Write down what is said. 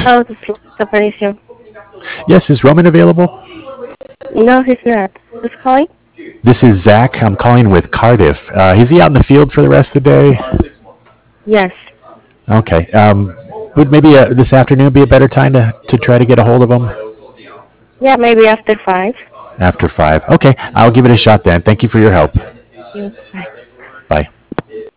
Oh, the police operation. Yes, is Roman available? No, he's not. Who's calling? This is Zach. I'm calling with Cardiff. Is he out in the field for the rest of the day? Yes. Okay. Would maybe this afternoon be a better time to try to get a hold of him? Yeah, maybe after 5. After 5. Okay, I'll give it a shot then. Thank you for your help. You. Bye. Bye.